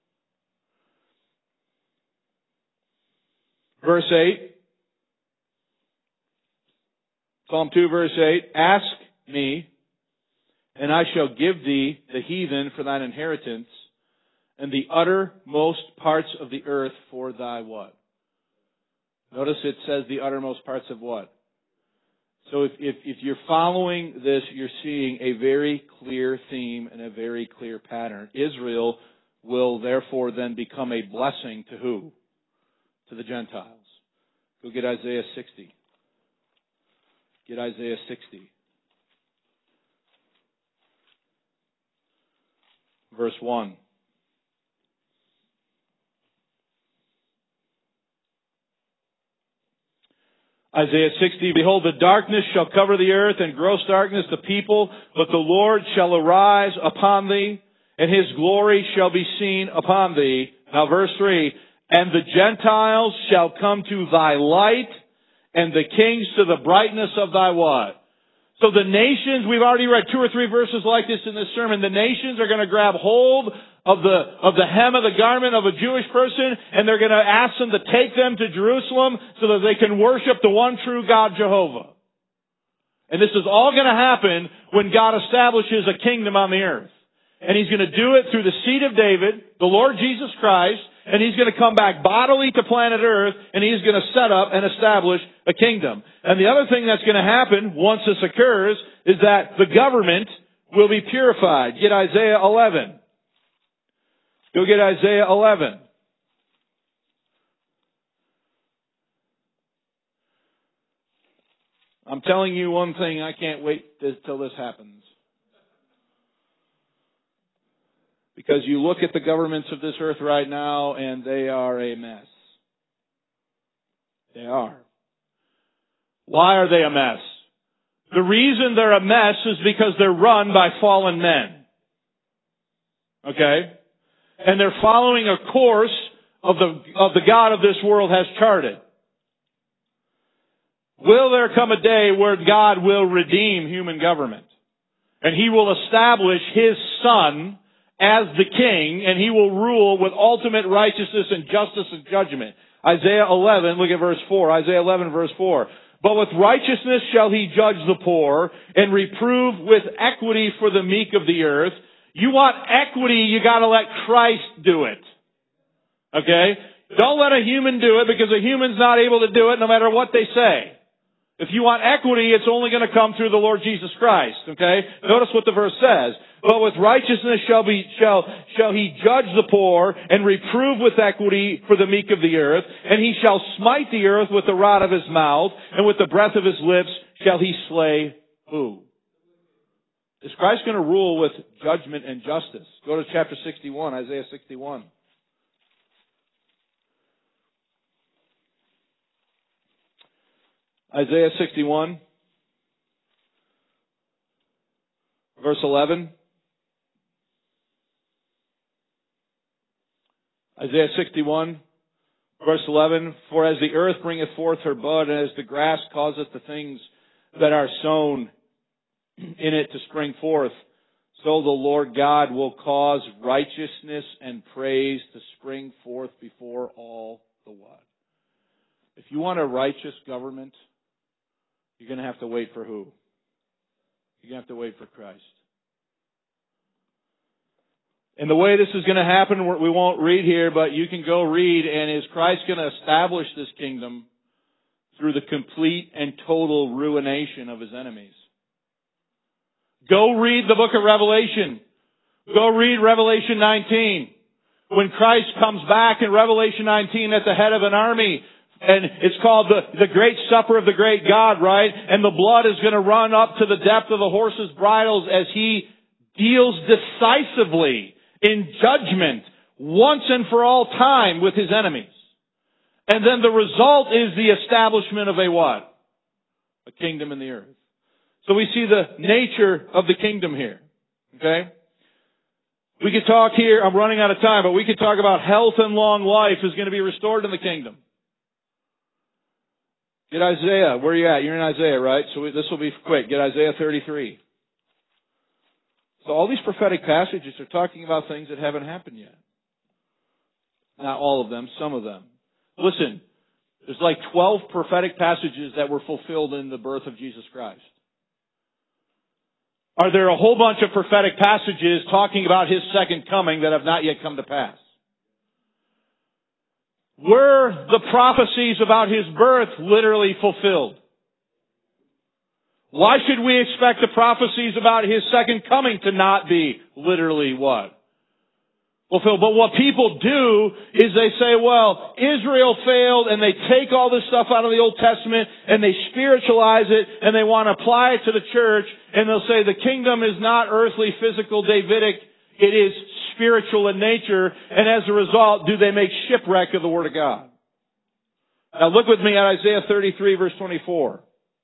Verse eight. Psalm two, verse eight. Ask me, and I shall give thee the heathen for thine inheritance, and the uttermost parts of the earth for thy what? Notice it says the uttermost parts of what? So if, if, if you're following this, you're seeing a very clear theme and a very clear pattern. Israel will therefore then become a blessing to who? To the Gentiles. Go get Isaiah sixty. Get Isaiah sixty. Verse one. Isaiah sixty, behold, the darkness shall cover the earth, and gross darkness the people, but the Lord shall arise upon thee, and His glory shall be seen upon thee. Now verse three, and the Gentiles shall come to thy light, and the kings to the brightness of thy what? So the nations, we've already read two or three verses like this in this sermon, the nations are going to grab hold of the, of the hem of the garment of a Jewish person, and they're going to ask them to take them to Jerusalem so that they can worship the one true God, Jehovah. And this is all going to happen when God establishes a kingdom on the earth. And He's going to do it through the seed of David, the Lord Jesus Christ, and He's going to come back bodily to planet Earth, and He's going to set up and establish a kingdom. And the other thing that's going to happen once this occurs is that the government will be purified. Get Isaiah eleven. Go get Isaiah eleven. I'm telling you one thing, I can't wait till this happens. Because you look at the governments of this earth right now, and they are a mess. They are. Why are they a mess? The reason they're a mess is because they're run by fallen men. Okay? And they're following a course of the, of the God of this world has charted. Will there come a day where God will redeem human government? And He will establish His Son as the king, and He will rule with ultimate righteousness and justice and judgment. Isaiah eleven, look at verse four. Isaiah eleven, verse four. But with righteousness shall He judge the poor, and reprove with equity for the meek of the earth. You want equity, you gotta let Christ do it. Okay? Don't let a human do it, because a human's not able to do it no matter what they say. If you want equity, it's only going to come through the Lord Jesus Christ. Okay? Notice what the verse says. But with righteousness shall be, shall, shall He judge the poor, and reprove with equity for the meek of the earth. And He shall smite the earth with the rod of His mouth, and with the breath of His lips shall He slay who? Is Christ going to rule with judgment and justice? Go to chapter sixty-one, Isaiah sixty-one. Isaiah sixty-one, verse eleven. Isaiah sixty-one, verse eleven. For as the earth bringeth forth her bud, and as the grass causeth the things that are sown in it to spring forth, so the Lord God will cause righteousness and praise to spring forth before all the what? If you want a righteous government, you're going to have to wait for who? You're going to have to wait for Christ. And the way this is going to happen, we won't read here, but you can go read, and is Christ going to establish this kingdom through the complete and total ruination of His enemies? Go read the book of Revelation. Go read Revelation nineteen. When Christ comes back in Revelation nineteen at the head of an army, and it's called the, the Great Supper of the Great God, right? And the blood is going to run up to the depth of the horses' bridles as He deals decisively in judgment once and for all time with His enemies. And then the result is the establishment of a what? A kingdom in the earth. So we see the nature of the kingdom here. Okay? We could talk here, I'm running out of time, but we could talk about health and long life is going to be restored in the kingdom. Get Isaiah. Where are you at? You're in Isaiah, right? So we, this will be quick. Get Isaiah thirty-three. So all these prophetic passages are talking about things that haven't happened yet. Not all of them, some of them. Listen, there's like twelve prophetic passages that were fulfilled in the birth of Jesus Christ. Are there a whole bunch of prophetic passages talking about His second coming that have not yet come to pass? Were the prophecies about His birth literally fulfilled? Why should we expect the prophecies about His second coming to not be literally what? Fulfilled. But what people do is they say, well, Israel failed, and they take all this stuff out of the Old Testament and they spiritualize it and they want to apply it to the church, and they'll say the kingdom is not earthly, physical, Davidic, it is spiritual in nature, and as a result, do they make shipwreck of the Word of God? Now look with me at Isaiah thirty-three, verse twenty-four.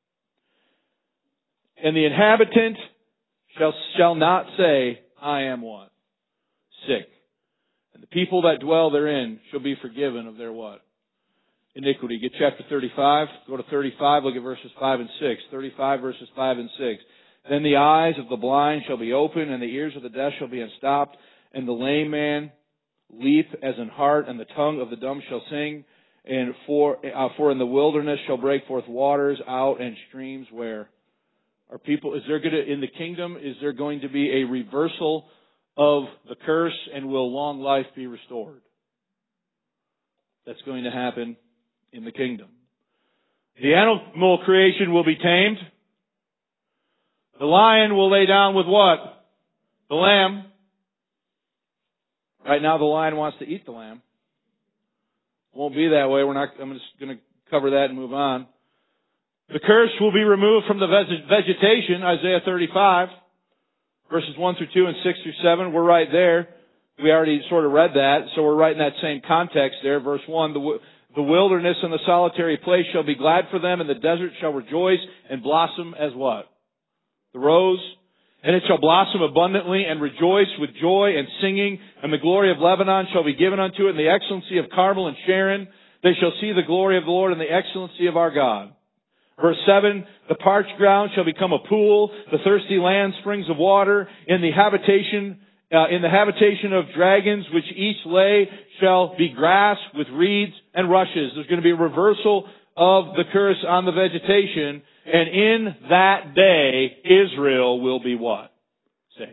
And the inhabitant shall, shall not say, I am what? Sick. And the people that dwell therein shall be forgiven of their what? Iniquity. Get chapter thirty-five. Go to thirty-five. Look at verses five and six. thirty-five verses five and six. Then the eyes of the blind shall be opened, and the ears of the deaf shall be unstopped, and the lame man leap as an hart, and the tongue of the dumb shall sing. And for uh, for in the wilderness shall break forth waters out and streams. Where are people? Is there going to in the kingdom? Is there going to be a reversal of the curse, and will long life be restored? That's going to happen in the kingdom. The animal creation will be tamed. The lion will lay down with what? The lamb. Right now the lion wants to eat the lamb. Won't be that way. We're not, I'm just going to cover that and move on. The curse will be removed from the vegetation, Isaiah thirty-five, verses one through two and six through seven. We're right there. We already sort of read that, so we're right in that same context there. Verse one, the, the wilderness and the solitary place shall be glad for them, and the desert shall rejoice and blossom as what? The rose. And it shall blossom abundantly and rejoice with joy and singing, and the glory of Lebanon shall be given unto it, and the excellency of Carmel and Sharon. They shall see the glory of the Lord and the excellency of our God. Verse seven, the parched ground shall become a pool, the thirsty land springs of water. In the habitation, uh, in the habitation of dragons, which each lay, shall be grass with reeds and rushes. There's going to be a reversal of the curse on the vegetation. And in that day, Israel will be what? Saved.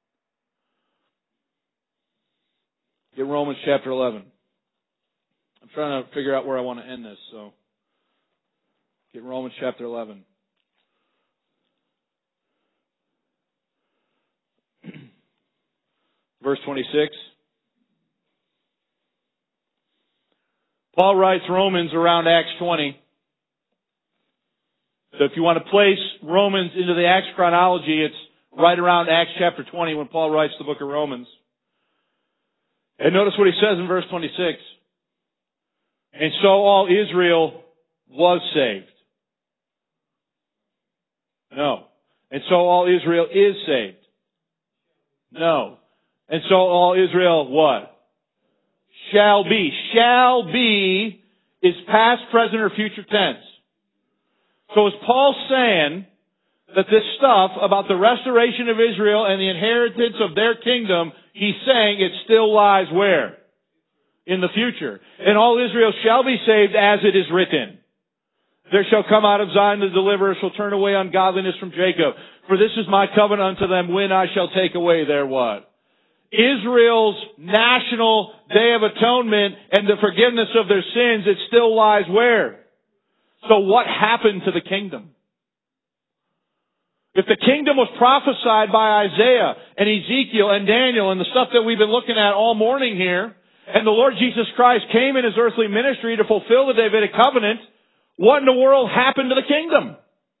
Get Romans chapter eleven. I'm trying to figure out where I want to end this, so get Romans chapter eleven. Verse twenty-six. Paul writes Romans around Acts twenty. So if you want to place Romans into the Acts chronology, it's right around Acts chapter twenty when Paul writes the book of Romans. And notice what he says in verse twenty-six. And so all Israel was saved. No. And so all Israel is saved. No. And so all Israel what? Shall be. Shall be is past, present, or future tense. So is Paul saying that this stuff about the restoration of Israel and the inheritance of their kingdom, he's saying it still lies where? In the future. And all Israel shall be saved as it is written. There shall come out of Zion the deliverer, shall turn away ungodliness from Jacob. For this is my covenant unto them when I shall take away their what? Israel's national day of atonement and the forgiveness of their sins, it still lies where? So what happened to the kingdom? If the kingdom was prophesied by Isaiah and Ezekiel and Daniel and the stuff that we've been looking at all morning here, and the Lord Jesus Christ came in His earthly ministry to fulfill the Davidic covenant, what in the world happened to the kingdom?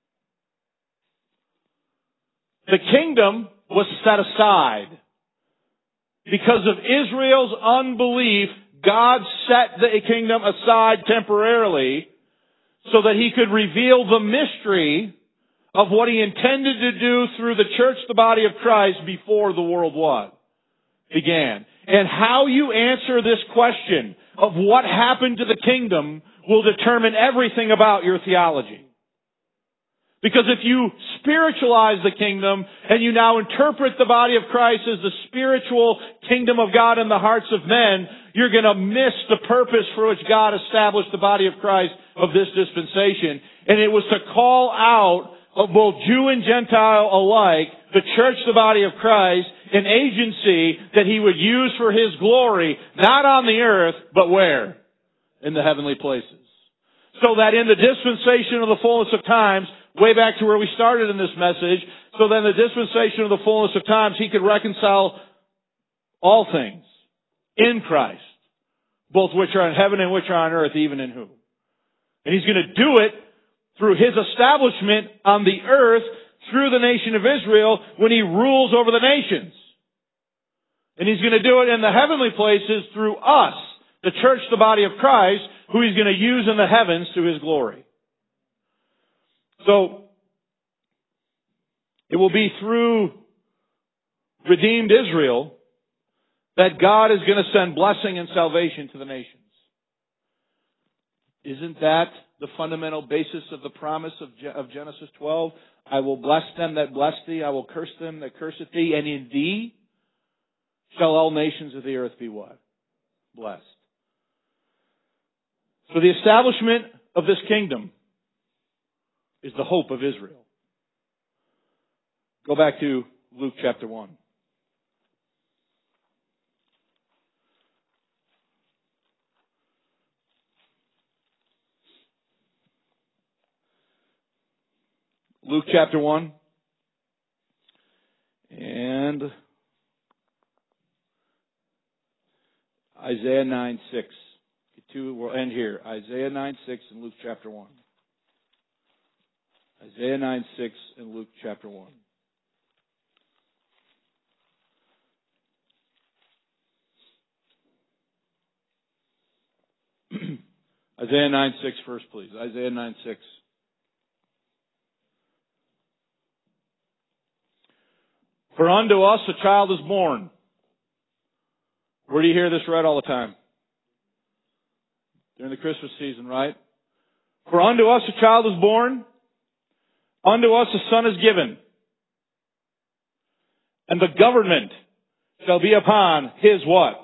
The kingdom was set aside. Because of Israel's unbelief, God set the kingdom aside temporarily so that He could reveal the mystery of what He intended to do through the church, the body of Christ, before the world what? Began. And how you answer this question of what happened to the kingdom will determine everything about your theology. Because if you spiritualize the kingdom and you now interpret the body of Christ as the spiritual kingdom of God in the hearts of men, you're going to miss the purpose for which God established the body of Christ of this dispensation. And it was to call out of both Jew and Gentile alike, the church, the body of Christ, an agency that He would use for His glory, not on the earth, but where? In the heavenly places. So that in the dispensation of the fullness of times, way back to where we started in this message, so that in the dispensation of the fullness of times, He could reconcile all things in Christ, both which are in heaven and which are on earth, even in whom. And He's going to do it through His establishment on the earth through the nation of Israel when He rules over the nations. And He's going to do it in the heavenly places through us, the church, the body of Christ, who He's going to use in the heavens to His glory. So, it will be through redeemed Israel that God is going to send blessing and salvation to the nations. Isn't that the fundamental basis of the promise of, of Genesis twelve? I will bless them that bless thee, I will curse them that curseth thee, and in thee shall all nations of the earth be what? Blessed. So the establishment of this kingdom is the hope of Israel. Go back to Luke chapter one. Luke chapter one. And Isaiah nine six. Two, we'll end here. Isaiah nine six and Luke chapter one. Isaiah nine six and Luke chapter one. Isaiah nine six first, please. Isaiah nine six. For unto us a child is born. Where do you hear this read all the time? During the Christmas season, right? For unto us a child is born, unto us a son is given, and the government shall be upon his what?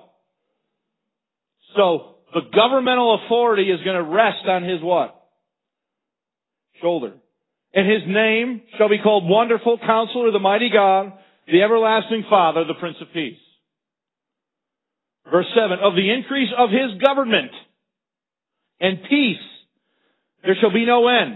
So, the governmental authority is going to rest on his what? Shoulder. And his name shall be called Wonderful Counselor, the Mighty God, the Everlasting Father, the Prince of Peace. Verse seven, of the increase of his government and peace there shall be no end.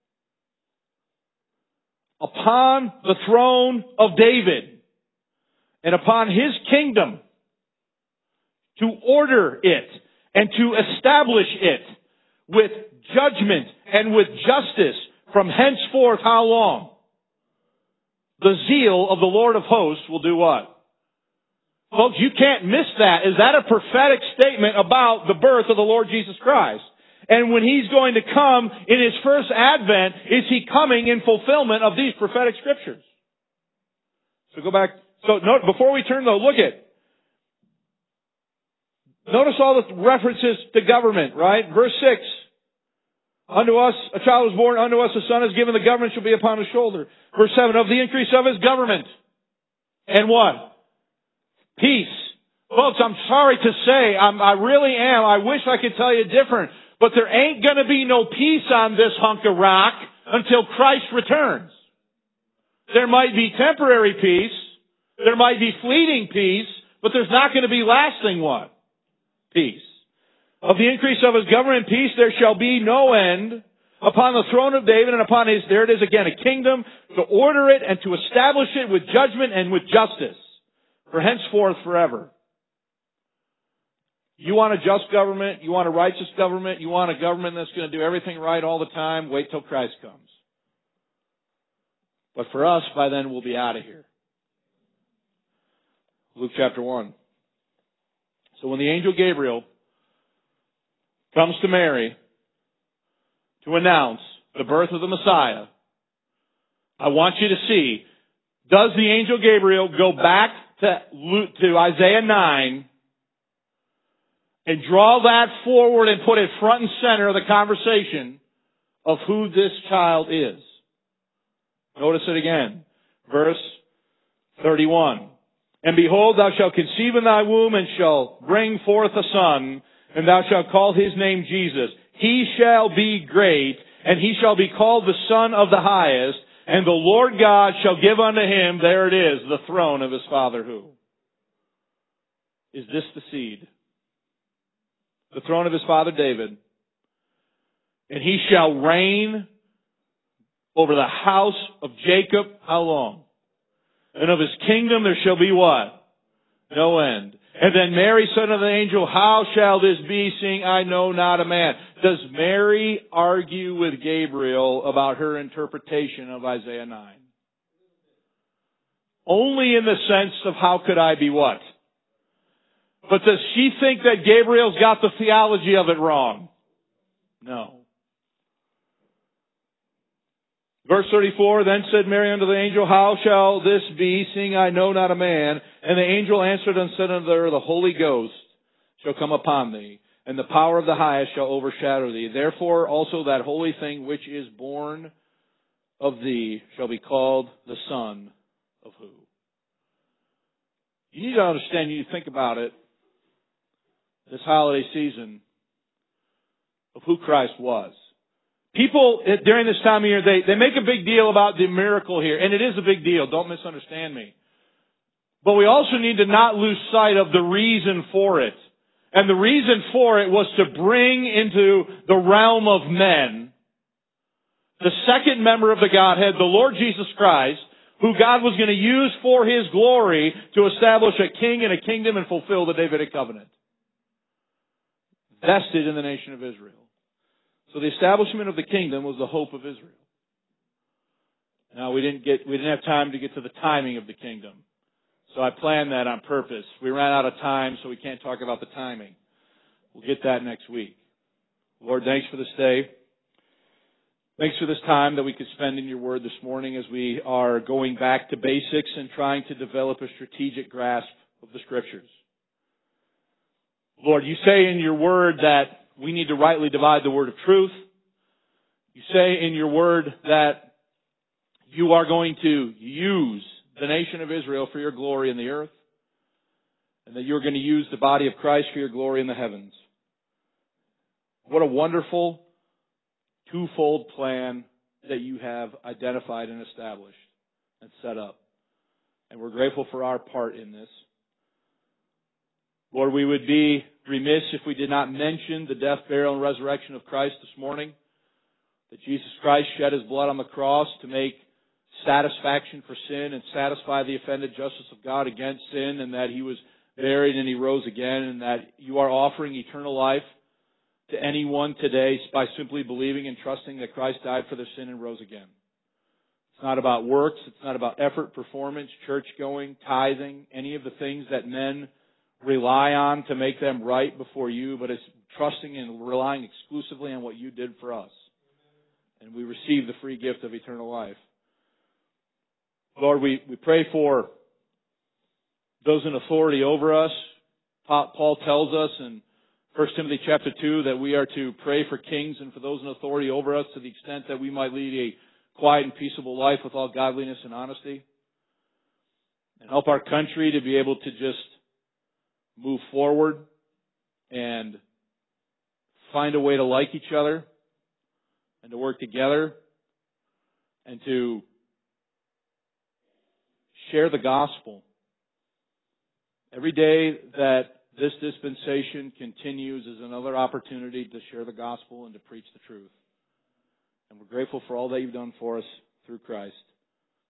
Upon the throne of David and upon his kingdom, to order it and to establish it with judgment and with justice from henceforth how long? The zeal of the Lord of hosts will do what? Folks, you can't miss that. Is that a prophetic statement about the birth of the Lord Jesus Christ? And when He's going to come in His first advent, is He coming in fulfillment of these prophetic scriptures? So go back. So note, before we turn though, look at. Notice all the references to government, right? Verse six. Unto us a child is born, unto us a son is given, the government shall be upon his shoulder. Verse seven, of the increase of his government. And what? Peace. Folks, I'm sorry to say, I'm, I really am. I wish I could tell you different. But there ain't going to be no peace on this hunk of rock until Christ returns. There might be temporary peace. There might be fleeting peace. But there's not going to be lasting what? Peace. Of the increase of his government and peace there shall be no end upon the throne of David and upon his, there it is again, a kingdom, to order it and to establish it with judgment and with justice, for henceforth forever. You want a just government, you want a righteous government, you want a government that's going to do everything right all the time, wait till Christ comes. But for us, by then we'll be out of here. Luke chapter one. So when the angel Gabriel comes to Mary to announce the birth of the Messiah, I want you to see, does the angel Gabriel go back to, Luke, to Isaiah nine and draw that forward and put it front and center of the conversation of who this child is? Notice it again. Verse thirty-one. And behold, thou shalt conceive in thy womb and shalt bring forth a son, and thou shalt call his name Jesus. He shall be great, and he shall be called the Son of the Highest, and the Lord God shall give unto him, there it is, the throne of his father who? Is this the seed? The throne of his father David. And he shall reign over the house of Jacob, how long? And of his kingdom there shall be what? No end. And then Mary said unto the angel, how shall this be, seeing I know not a man? Does Mary argue with Gabriel about her interpretation of Isaiah nine? Only in the sense of how could I be what? But does she think that Gabriel's got the theology of it wrong? No. Verse thirty-four, then said Mary unto the angel, How shall this be, seeing I know not a man? And the angel answered and said unto her, The Holy Ghost shall come upon thee, and the power of the highest shall overshadow thee. Therefore also that holy thing which is born of thee shall be called the Son of who? You need to understand, you need to think about it, this holiday season, of who Christ was. People, during this time of year, they, they make a big deal about the miracle here, and it is a big deal, don't misunderstand me. But we also need to not lose sight of the reason for it. And the reason for it was to bring into the realm of men the second member of the Godhead, the Lord Jesus Christ, who God was going to use for His glory to establish a king and a kingdom and fulfill the Davidic covenant. Vested in the nation of Israel. So the establishment of the kingdom was the hope of Israel. Now we didn't get, we didn't have time to get to the timing of the kingdom. So I planned that on purpose. We ran out of time, so we can't talk about the timing. We'll get that next week. Lord, thanks for this day. Thanks for this time that we could spend in your word this morning as we are going back to basics and trying to develop a strategic grasp of the Scriptures. Lord, you say in your word that we need to rightly divide the word of truth. You say in your word that you are going to use the nation of Israel for your glory in the earth, and that you're going to use the body of Christ for your glory in the heavens. What a wonderful twofold plan that you have identified and established and set up. And we're grateful for our part in this. Lord, we would be remiss if we did not mention the death, burial, and resurrection of Christ this morning. That Jesus Christ shed His blood on the cross to make satisfaction for sin and satisfy the offended justice of God against sin, and that He was buried and He rose again, and that you are offering eternal life to anyone today by simply believing and trusting that Christ died for their sin and rose again. It's not about works. It's not about effort, performance, church-going, tithing, any of the things that men rely on to make them right before you, but it's trusting and relying exclusively on what you did for us. And we receive the free gift of eternal life. Lord, we, we pray for those in authority over us. Paul tells us in First Timothy chapter two that we are to pray for kings and for those in authority over us to the extent that we might lead a quiet and peaceable life with all godliness and honesty. And help our country to be able to just move forward and find a way to like each other and to work together and to share the gospel. Every day that this dispensation continues is another opportunity to share the gospel and to preach the truth. And we're grateful for all that you've done for us through Christ.